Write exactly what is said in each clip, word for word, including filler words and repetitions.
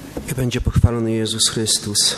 I będzie pochwalony Jezus Chrystus.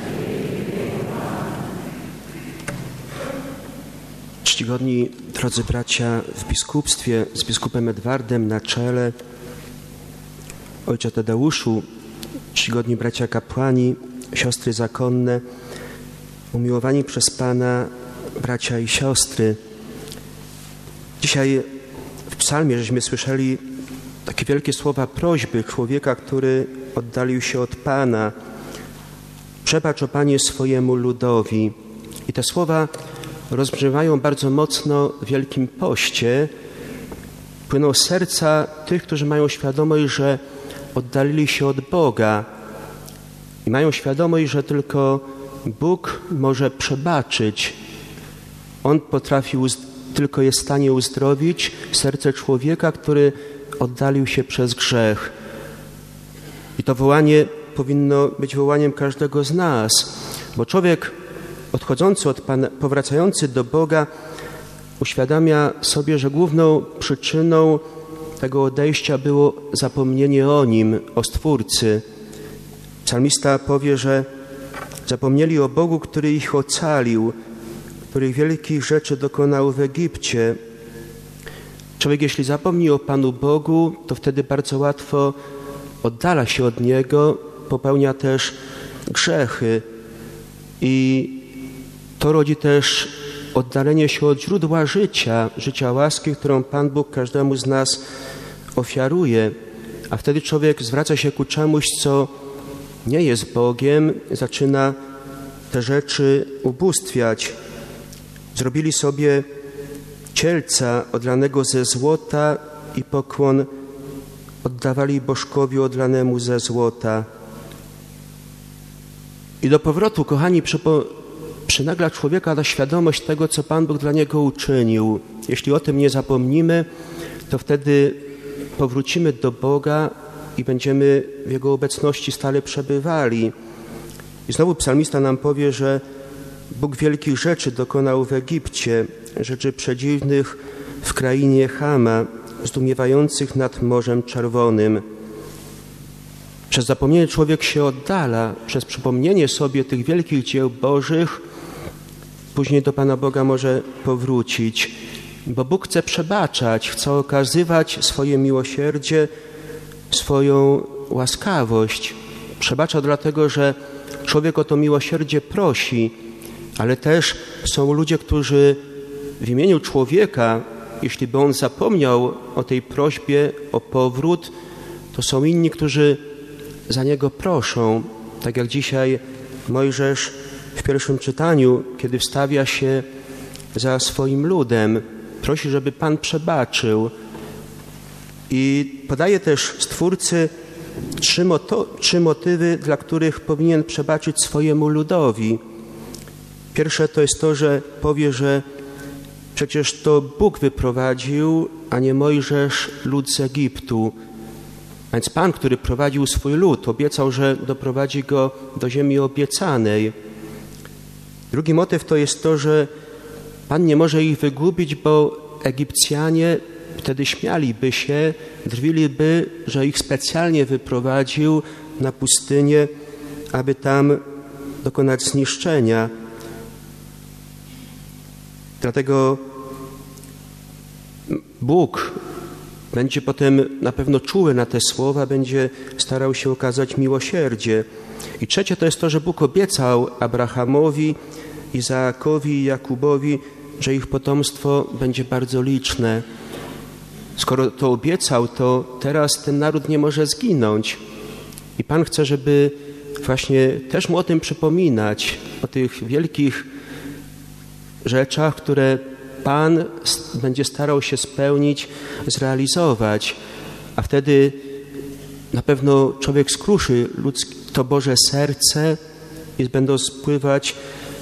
Czcigodni drodzy bracia w biskupstwie, z biskupem Edwardem na czele, ojcze Tadeuszu, czcigodni bracia kapłani, siostry zakonne, umiłowani przez Pana bracia i siostry. Dzisiaj w psalmie żeśmy słyszeli takie wielkie słowa prośby człowieka, który oddalił się od Pana. Przebacz, o Panie, swojemu ludowi. I te słowa rozbrzmiewają bardzo mocno w Wielkim Poście. Płyną z serca tych, którzy mają świadomość, że oddalili się od Boga i mają świadomość, że tylko Bóg może przebaczyć. On potrafi, tylko jest w stanie uzdrowić serce człowieka, który oddalił się przez grzech. I to wołanie powinno być wołaniem każdego z nas, bo człowiek odchodzący od Pana, powracający do Boga uświadamia sobie, że główną przyczyną tego odejścia było zapomnienie o Nim, o Stwórcy. Psalmista powie, że zapomnieli o Bogu, który ich ocalił, których wielkich rzeczy dokonał w Egipcie. Człowiek, jeśli zapomni o Panu Bogu, to wtedy bardzo łatwo oddala się od Niego, popełnia też grzechy i to rodzi też oddalenie się od źródła życia, życia łaski, którą Pan Bóg każdemu z nas ofiaruje, a wtedy człowiek zwraca się ku czemuś, co nie jest Bogiem, zaczyna te rzeczy ubóstwiać. Zrobili sobie cielca odlanego ze złota i pokłon oddawali bożkowi odlanemu ze złota. I do powrotu, kochani, przypo, przynagla człowieka na świadomość tego, co Pan Bóg dla niego uczynił. Jeśli o tym nie zapomnimy, to wtedy powrócimy do Boga i będziemy w Jego obecności stale przebywali. I znowu psalmista nam powie, że Bóg wielkich rzeczy dokonał w Egipcie, rzeczy przedziwnych w krainie Chama, zdumiewających nad Morzem Czerwonym. Przez zapomnienie człowiek się oddala, przez przypomnienie sobie tych wielkich dzieł Bożych później do Pana Boga może powrócić, bo Bóg chce przebaczać, chce okazywać swoje miłosierdzie, swoją łaskawość. Przebacza dlatego, że człowiek o to miłosierdzie prosi, ale też są ludzie, którzy w imieniu człowieka, jeśli by on zapomniał o tej prośbie o powrót, to są inni, którzy za niego proszą. Tak jak dzisiaj Mojżesz w pierwszym czytaniu, kiedy wstawia się za swoim ludem, prosi, żeby Pan przebaczył. I podaje też Stwórcy trzy, moto, trzy motywy, dla których powinien przebaczyć swojemu ludowi. Pierwsze to jest to, że powie, że przecież to Bóg wyprowadził, a nie Mojżesz, lud z Egiptu. A więc Pan, który prowadził swój lud, obiecał, że doprowadzi go do ziemi obiecanej. Drugi motyw to jest to, że Pan nie może ich wygubić, bo Egipcjanie wtedy śmialiby się, drwiliby, że ich specjalnie wyprowadził na pustynię, aby tam dokonać zniszczenia. Dlatego Bóg będzie potem na pewno czuły na te słowa, będzie starał się okazać miłosierdzie. I trzecie to jest to, że Bóg obiecał Abrahamowi, Izaakowi i Jakubowi, że ich potomstwo będzie bardzo liczne. Skoro to obiecał, to teraz ten naród nie może zginąć. I Pan chce, żeby właśnie też mu o tym przypominać, o tych wielkich rzeczach, które Pan będzie starał się spełnić, zrealizować, a wtedy na pewno człowiek skruszy ludzkie, to Boże serce i będą spływać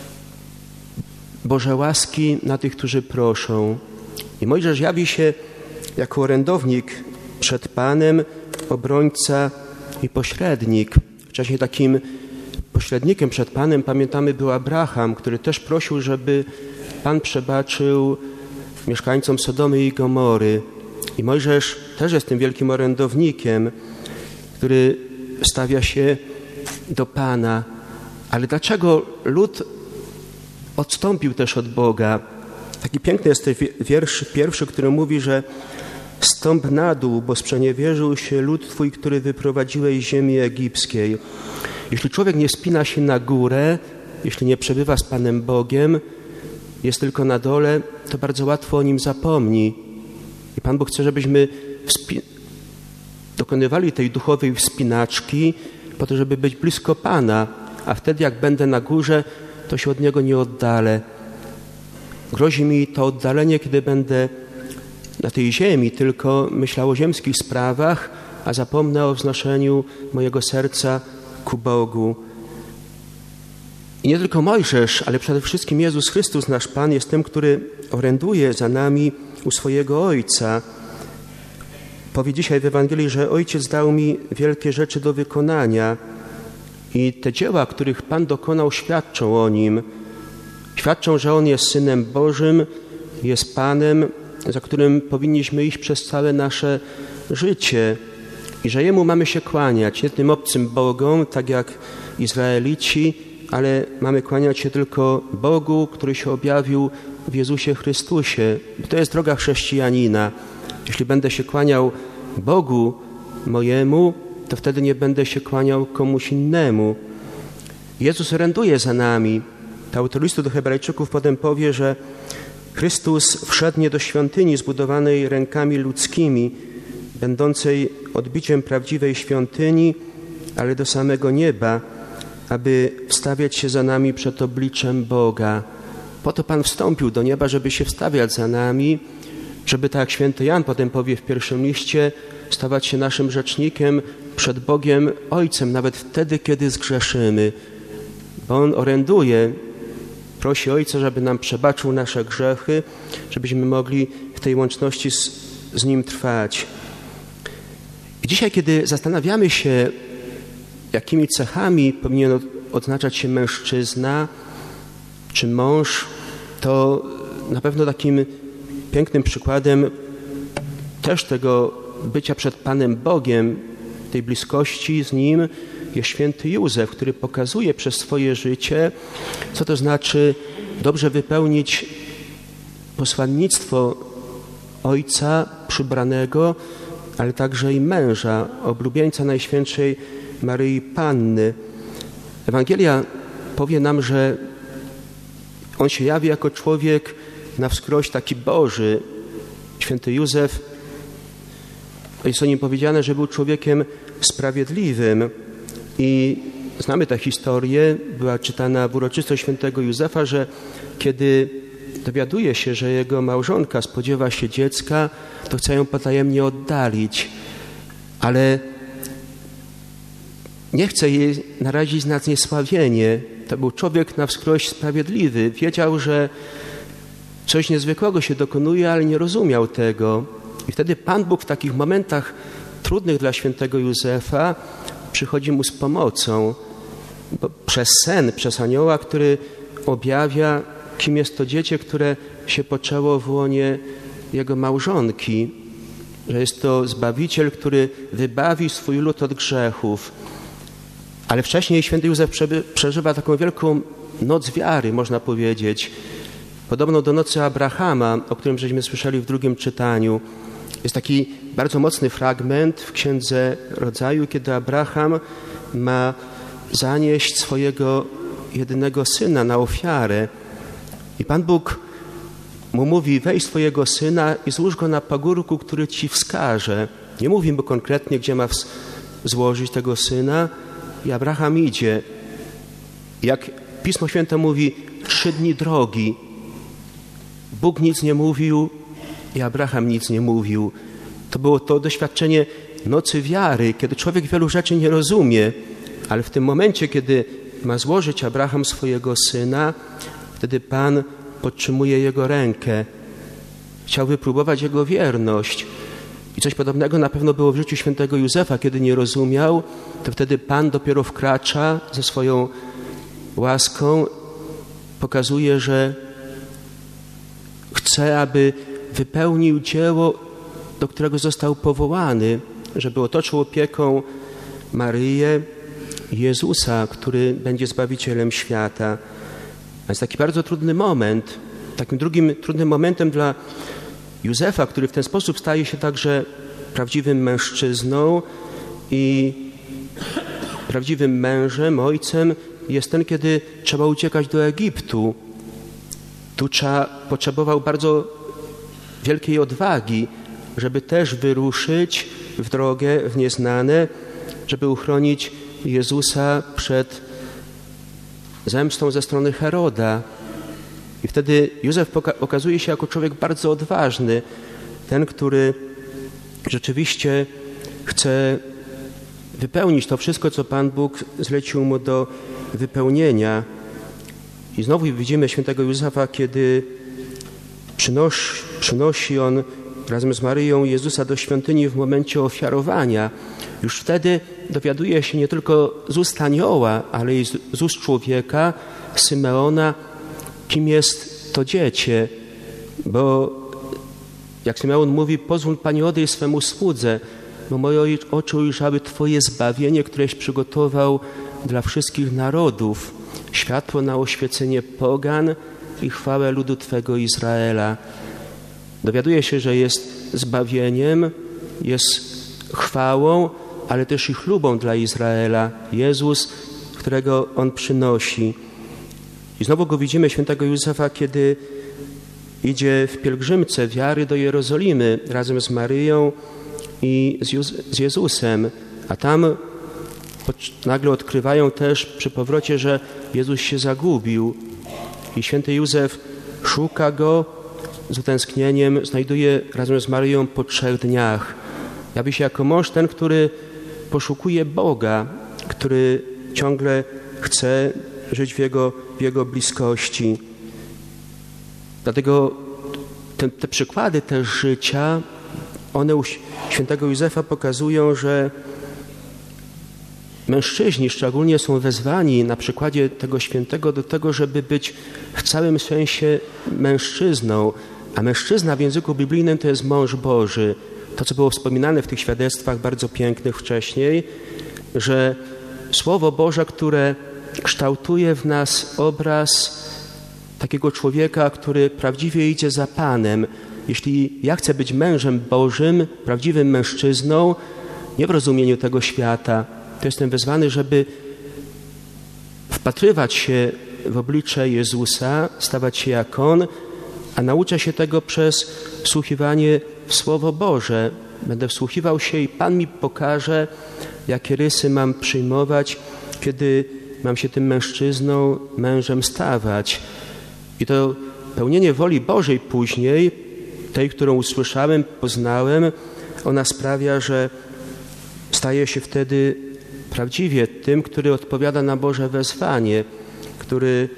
Boże łaski na tych, którzy proszą. I Mojżesz jawi się jako orędownik przed Panem, obrońca i pośrednik. Wcześniej takim pośrednikiem przed Panem, pamiętamy, był Abraham, który też prosił, żeby Pan przebaczył mieszkańcom Sodomy i Gomory. I Mojżesz też jest tym wielkim orędownikiem, który stawia się do Pana. Ale dlaczego lud odstąpił też od Boga? Taki piękny jest ten wiersz pierwszy, który mówi, że stąp na dół, bo sprzeniewierzył się lud Twój, który wyprowadziłeś z ziemi egipskiej. Jeśli człowiek nie wspina się na górę, jeśli nie przebywa z Panem Bogiem, jest tylko na dole, to bardzo łatwo o Nim zapomni. I Pan Bóg chce, żebyśmy wspi- dokonywali tej duchowej wspinaczki po to, żeby być blisko Pana, a wtedy jak będę na górze, to się od Niego nie oddalę. Grozi mi to oddalenie, kiedy będę na tej ziemi tylko myślał o ziemskich sprawach, a zapomnę o wznoszeniu mojego serca ku Bogu. I nie tylko Mojżesz, ale przede wszystkim Jezus Chrystus, nasz Pan, jest tym, który oręduje za nami u swojego Ojca. Powie dzisiaj w Ewangelii, że Ojciec dał mi wielkie rzeczy do wykonania i te dzieła, których Pan dokonał, świadczą o Nim. Świadczą, że On jest Synem Bożym, jest Panem, za którym powinniśmy iść przez całe nasze życie i że Jemu mamy się kłaniać, nie tym obcym bogom, tak jak Izraelici, ale mamy kłaniać się tylko Bogu, który się objawił w Jezusie Chrystusie. To jest droga chrześcijanina. Jeśli będę się kłaniał Bogu mojemu, to wtedy nie będę się kłaniał komuś innemu. Jezus oręduje za nami. Autor listu do Hebrajczyków potem powie, że Chrystus wszedł nie do świątyni zbudowanej rękami ludzkimi, będącej odbiciem prawdziwej świątyni, ale do samego nieba, aby wstawiać się za nami przed obliczem Boga. Po to Pan wstąpił do nieba, żeby się wstawiać za nami, żeby, tak jak święty Jan potem powie w pierwszym liście, stawać się naszym rzecznikiem przed Bogiem Ojcem, nawet wtedy, kiedy zgrzeszymy. Bo On oręduje, prosi Ojca, żeby nam przebaczył nasze grzechy, żebyśmy mogli w tej łączności z, z Nim trwać. I dzisiaj, kiedy zastanawiamy się, jakimi cechami powinien odznaczać się mężczyzna czy mąż, to na pewno takim pięknym przykładem też tego bycia przed Panem Bogiem, tej bliskości z Nim, jest święty Józef, który pokazuje przez swoje życie, co to znaczy dobrze wypełnić posłannictwo Ojca przybranego, ale także i męża, oblubieńca Najświętszej Maryi Panny. Ewangelia powie nam, że on się jawi jako człowiek na wskroś taki Boży. Święty Józef, jest o nim powiedziane, że był człowiekiem sprawiedliwym i znamy tę historię, była czytana w uroczystość świętego Józefa, że kiedy dowiaduje się, że jego małżonka spodziewa się dziecka, to chce ją potajemnie oddalić, ale nie chce jej narazić na zniesławienie. To był człowiek na wskroś sprawiedliwy. Wiedział, że coś niezwykłego się dokonuje, ale nie rozumiał tego. I wtedy Pan Bóg w takich momentach trudnych dla świętego Józefa przychodzi mu z pomocą. Bo przez sen, przez anioła, który objawia, kim jest to dziecię, które się poczęło w łonie jego małżonki. Że jest to Zbawiciel, który wybawi swój lud od grzechów. Ale wcześniej święty Józef przeżywa taką wielką noc wiary, można powiedzieć. Podobną do nocy Abrahama, o którym żeśmy słyszeli w drugim czytaniu. Jest taki bardzo mocny fragment w Księdze Rodzaju, kiedy Abraham ma zanieść swojego jedynego syna na ofiarę. I Pan Bóg mu mówi: weź swojego syna i złóż go na pagórku, który ci wskaże. Nie mówi mu konkretnie, gdzie ma złożyć tego syna. I Abraham idzie. Jak Pismo Święte mówi, trzy dni drogi. Bóg nic nie mówił i Abraham nic nie mówił. To było to doświadczenie nocy wiary, kiedy człowiek wielu rzeczy nie rozumie, ale w tym momencie, kiedy ma złożyć Abraham swojego syna, wtedy Pan podtrzymuje jego rękę. Chciał wypróbować jego wierność. I coś podobnego na pewno było w życiu świętego Józefa. Kiedy nie rozumiał, to wtedy Pan dopiero wkracza ze swoją łaską, pokazuje, że chce, aby wypełnił dzieło, do którego został powołany, żeby otoczył opieką Maryję i Jezusa, który będzie Zbawicielem świata. To jest taki bardzo trudny moment. Takim drugim trudnym momentem dla Józefa, który w ten sposób staje się także prawdziwym mężczyzną i prawdziwym mężem, ojcem, jest ten, kiedy trzeba uciekać do Egiptu. Tu trzeba, potrzebował bardzo wielkiej odwagi, żeby też wyruszyć w drogę, w nieznane, żeby uchronić Jezusa przed zemstą ze strony Heroda. I wtedy Józef okazuje się jako człowiek bardzo odważny, ten, który rzeczywiście chce wypełnić to wszystko, co Pan Bóg zlecił mu do wypełnienia. I znowu widzimy świętego Józefa, kiedy przynosi, przynosi on razem z Maryją Jezusa do świątyni w momencie ofiarowania. Już wtedy dowiaduje się nie tylko z ust anioła, ale i z ust człowieka, Symeona, kim jest to dziecię. Bo jak Symeon mówi, pozwól Pani odejść swemu słudze, bo moje oczy ujrzały Twoje zbawienie, któreś przygotował dla wszystkich narodów, światło na oświecenie pogan i chwałę ludu Twego Izraela. Dowiaduje się, że jest zbawieniem, jest chwałą, ale też i chlubą dla Izraela. Jezus, którego On przynosi. I znowu go widzimy, świętego Józefa, kiedy idzie w pielgrzymce wiary do Jerozolimy razem z Maryją i z Jezusem, a tam nagle odkrywają też przy powrocie, że Jezus się zagubił i święty Józef szuka go z utęsknieniem, znajduje razem z Maryją po trzech dniach. Jawi się jako mąż ten, który poszukuje Boga, który ciągle chce żyć w Jego, w jego bliskości. Dlatego te, te przykłady też życia, one u świętego Józefa pokazują, że mężczyźni szczególnie są wezwani na przykładzie tego świętego do tego, żeby być w całym sensie mężczyzną, a mężczyzna w języku biblijnym to jest mąż Boży. To, co było wspominane w tych świadectwach bardzo pięknych wcześniej, że Słowo Boże, które kształtuje w nas obraz takiego człowieka, który prawdziwie idzie za Panem. Jeśli ja chcę być mężem Bożym, prawdziwym mężczyzną, nie w rozumieniu tego świata, to jestem wezwany, żeby wpatrywać się w oblicze Jezusa, stawać się jak On, a nauczę się tego przez wsłuchiwanie w Słowo Boże. Będę wsłuchiwał się i Pan mi pokaże, jakie rysy mam przyjmować, kiedy mam się tym mężczyzną, mężem stawać. I to pełnienie woli Bożej później, tej, którą usłyszałem, poznałem, ona sprawia, że staję się wtedy prawdziwie tym, który odpowiada na Boże wezwanie, który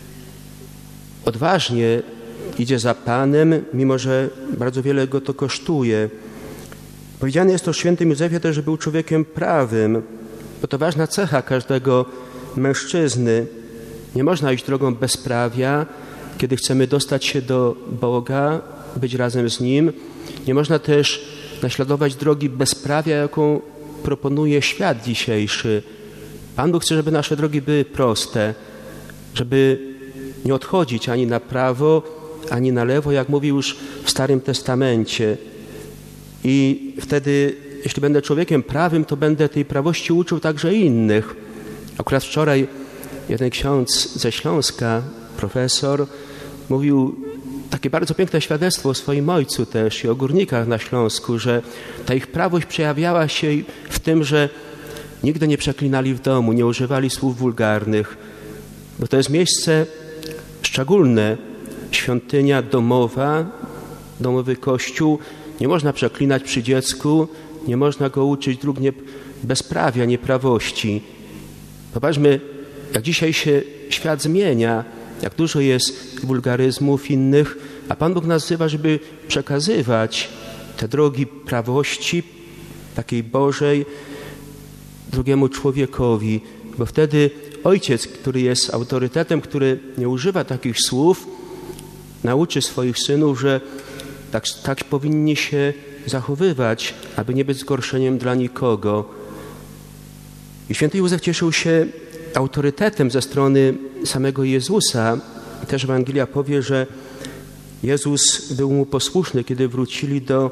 odważnie idzie za Panem, mimo że bardzo wiele go to kosztuje. Powiedziane jest o świętym Józefie też, że był człowiekiem prawym, bo to ważna cecha każdego mężczyzny. Nie można iść drogą bezprawia, kiedy chcemy dostać się do Boga, być razem z Nim. Nie można też naśladować drogi bezprawia, jaką proponuje świat dzisiejszy. Pan Bóg chce, żeby nasze drogi były proste, żeby nie odchodzić ani na prawo, ani na lewo, jak mówił już w Starym Testamencie. I wtedy, jeśli będę człowiekiem prawym, to będę tej prawości uczył także innych. Akurat wczoraj jeden ksiądz ze Śląska, profesor, mówił takie bardzo piękne świadectwo o swoim ojcu też i o górnikach na Śląsku, że ta ich prawość przejawiała się w tym, że nigdy nie przeklinali w domu, nie używali słów wulgarnych, bo to jest miejsce szczególne, świątynia domowa, domowy kościół. Nie można przeklinać przy dziecku, nie można go uczyć dróg nie, bezprawia, nieprawości. Popatrzmy, jak dzisiaj się świat zmienia, jak dużo jest wulgaryzmów innych, a Pan Bóg nas wzywa, żeby przekazywać te drogi prawości, takiej Bożej, drugiemu człowiekowi, bo wtedy ojciec, który jest autorytetem, który nie używa takich słów, nauczy swoich synów, że tak, tak powinni się zachowywać, aby nie być zgorszeniem dla nikogo. I święty Józef cieszył się autorytetem ze strony samego Jezusa. Też Ewangelia powie, że Jezus był mu posłuszny, kiedy wrócili do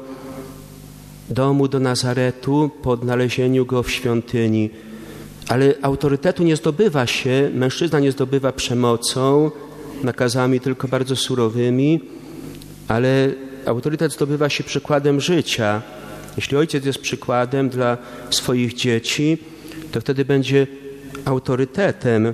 domu, do Nazaretu po odnalezieniu go w świątyni. Ale autorytetu nie zdobywa się, mężczyzna nie zdobywa przemocą, nakazami tylko bardzo surowymi, ale autorytet zdobywa się przykładem życia. Jeśli ojciec jest przykładem dla swoich dzieci, to wtedy będzie autorytetem.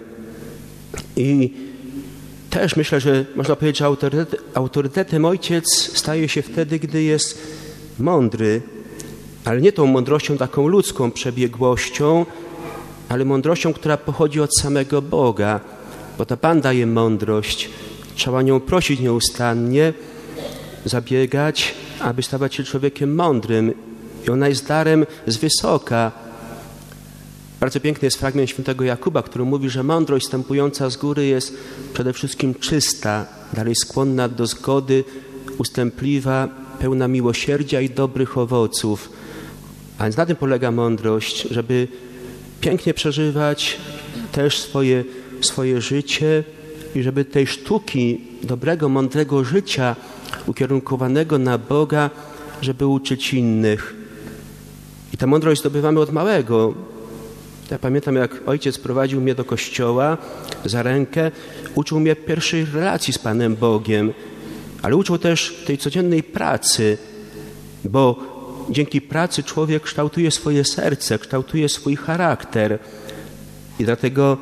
I też myślę, że można powiedzieć, że autorytet, autorytetem ojciec staje się wtedy, gdy jest mądry, ale nie tą mądrością taką ludzką przebiegłością, ale mądrością, która pochodzi od samego Boga, bo to Pan daje mądrość. Trzeba nią prosić nieustannie, zabiegać, aby stawać się człowiekiem mądrym. I ona jest darem z wysoka. Bardzo piękny jest fragment świętego Jakuba, który mówi, że mądrość wstępująca z góry jest przede wszystkim czysta, dalej skłonna do zgody, ustępliwa, pełna miłosierdzia i dobrych owoców. A więc na tym polega mądrość, żeby pięknie przeżywać też swoje, swoje życie i żeby tej sztuki dobrego, mądrego życia ukierunkowanego na Boga, żeby uczyć innych. I tę mądrość zdobywamy od małego. Ja pamiętam, jak ojciec prowadził mnie do kościoła za rękę, uczył mnie pierwszej relacji z Panem Bogiem, ale uczył też tej codziennej pracy, bo dzięki pracy człowiek kształtuje swoje serce, kształtuje swój charakter. I dlatego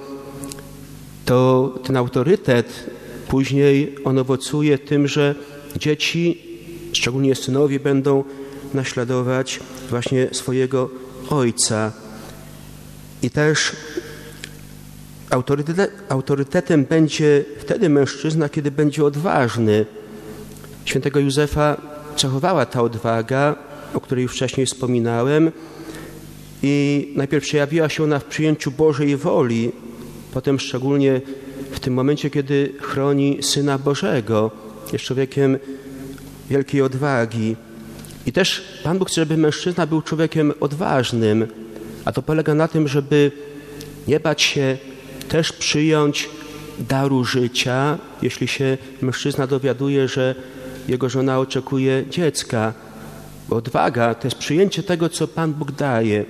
to ten autorytet później on owocuje tym, że dzieci, szczególnie synowie, będą naśladować właśnie swojego ojca. I też autorytet, autorytetem będzie wtedy mężczyzna, kiedy będzie odważny. Świętego Józefa cechowała ta odwaga, o której już wcześniej wspominałem. I najpierw przejawiła się ona w przyjęciu Bożej woli, potem szczególnie w tym momencie, kiedy chroni Syna Bożego. Jest człowiekiem wielkiej odwagi. I też Pan Bóg chce, żeby mężczyzna był człowiekiem odważnym, a to polega na tym, żeby nie bać się też przyjąć daru życia, jeśli się mężczyzna dowiaduje, że jego żona oczekuje dziecka. Bo odwaga to jest przyjęcie tego, co Pan Bóg daje.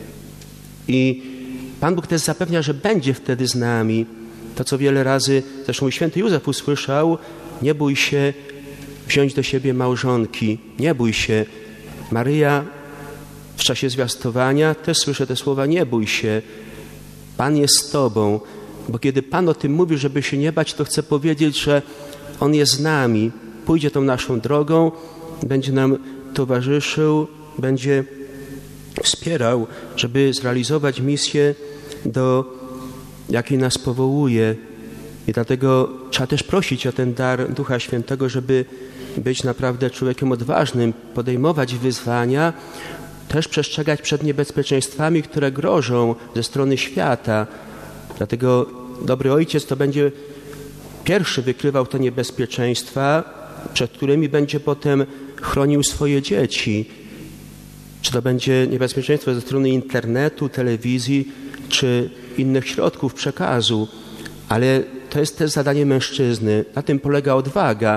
I Pan Bóg też zapewnia, że będzie wtedy z nami. To, co wiele razy zresztą święty Józef usłyszał: nie bój się wziąć do siebie małżonki, nie bój się. Maryja w czasie zwiastowania też słyszę te słowa: nie bój się, Pan jest z tobą. Bo kiedy Pan o tym mówi, żeby się nie bać, to chce powiedzieć, że On jest z nami, pójdzie tą naszą drogą, będzie nam towarzyszył, będzie wspierał, żeby zrealizować misję, do jakiej nas powołuje. I dlatego trzeba też prosić o ten dar Ducha Świętego, żeby być naprawdę człowiekiem odważnym, podejmować wyzwania, też przestrzegać przed niebezpieczeństwami, które grożą ze strony świata. Dlatego dobry ojciec to będzie pierwszy wykrywał te niebezpieczeństwa, przed którymi będzie potem chronił swoje dzieci. Czy to będzie niebezpieczeństwo ze strony internetu, telewizji, czy innych środków przekazu. Ale to jest też zadanie mężczyzny. Na tym polega odwaga.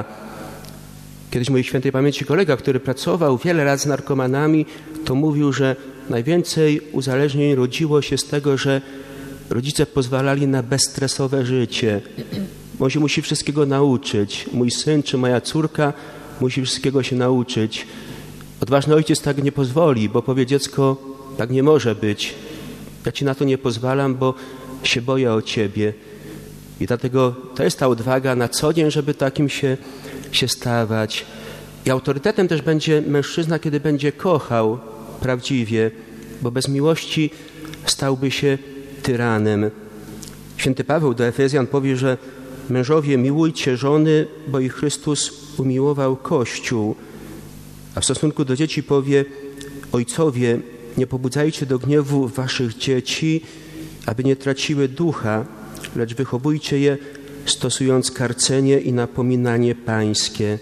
Kiedyś mój świętej pamięci kolega, który pracował wiele lat z narkomanami, to mówił, że najwięcej uzależnień rodziło się z tego, że rodzice pozwalali na bezstresowe życie. On się musi wszystkiego nauczyć. Mój syn czy moja córka musi wszystkiego się nauczyć. Odważny ojciec tak nie pozwoli, bo powie: dziecko, tak nie może być. Ja ci na to nie pozwalam, bo się boję o ciebie. I dlatego to jest ta odwaga na co dzień, żeby takim się, się stawać. I autorytetem też będzie mężczyzna, kiedy będzie kochał prawdziwie, bo bez miłości stałby się tyranem. Święty Paweł do Efezjan powie, że mężowie, miłujcie żony, bo i Chrystus umiłował Kościół. A w stosunku do dzieci powie: ojcowie, nie pobudzajcie do gniewu waszych dzieci, aby nie traciły ducha, lecz wychowujcie je, stosując karcenie i napominanie pańskie.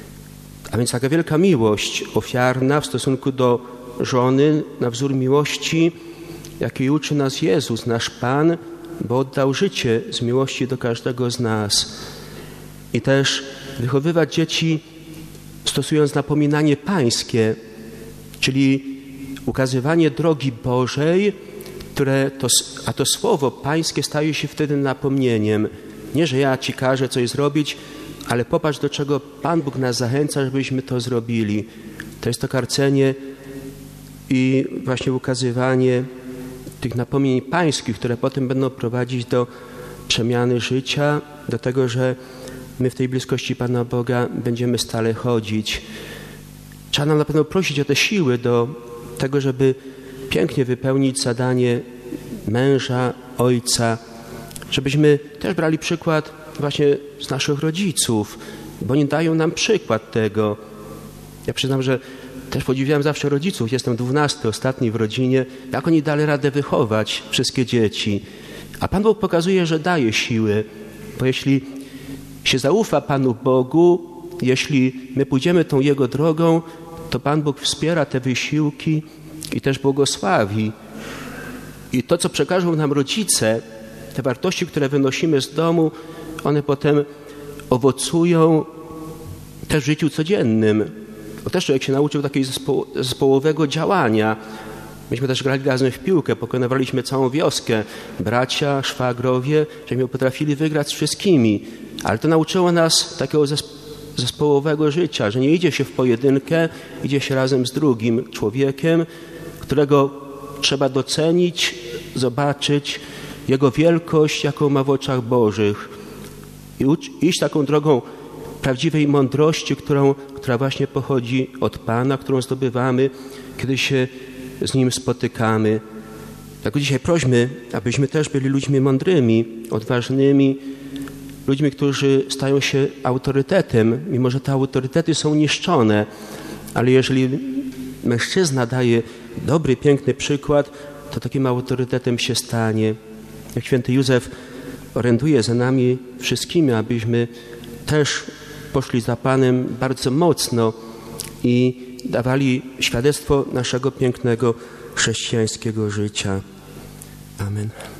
A więc taka wielka miłość ofiarna w stosunku do żony, na wzór miłości jakiej uczy nas Jezus, nasz Pan, bo oddał życie z miłości do każdego z nas. I też wychowywać dzieci stosując napominanie pańskie, czyli ukazywanie drogi Bożej, które to, a to słowo pańskie staje się wtedy napomnieniem. Nie, że ja ci każę coś zrobić, ale popatrz, do czego Pan Bóg nas zachęca, żebyśmy to zrobili. To jest to karcenie i właśnie ukazywanie tych napomnień pańskich, które potem będą prowadzić do przemiany życia, do tego, że my w tej bliskości Pana Boga będziemy stale chodzić. Trzeba nam na pewno prosić o te siły do tego, żeby pięknie wypełnić zadanie męża, ojca, żebyśmy też brali przykład właśnie z naszych rodziców, bo oni dają nam przykład tego. Ja przyznam, że też podziwiałem zawsze rodziców. Jestem dwunasty, ostatni w rodzinie. Jak oni dali radę wychować wszystkie dzieci. A Pan Bóg pokazuje, że daje siły, bo jeśli się zaufa Panu Bogu, jeśli my pójdziemy tą Jego drogą, to Pan Bóg wspiera te wysiłki i też błogosławi. I to, co przekażą nam rodzice, te wartości, które wynosimy z domu, one potem owocują też w życiu codziennym. Bo też człowiek się nauczył takiego zespo- zespołowego działania. Myśmy też grali razem w piłkę, pokonywaliśmy całą wioskę. Bracia, szwagrowie, żeśmy potrafili wygrać z wszystkimi. Ale to nauczyło nas takiego zespo- zespołowego życia, że nie idzie się w pojedynkę, idzie się razem z drugim człowiekiem, którego trzeba docenić, zobaczyć jego wielkość, jaką ma w oczach Bożych. I ucz- iść taką drogą prawdziwej mądrości, którą, która właśnie pochodzi od Pana, którą zdobywamy, kiedy się z Nim spotykamy. Tak dzisiaj prośmy, abyśmy też byli ludźmi mądrymi, odważnymi, ludźmi, którzy stają się autorytetem, mimo że te autorytety są niszczone. Ale jeżeli mężczyzna daje dobry, piękny przykład, to takim autorytetem się stanie. Jak święty Józef oręduje za nami wszystkimi, abyśmy też poszli za Panem bardzo mocno i dawali świadectwo naszego pięknego chrześcijańskiego życia. Amen.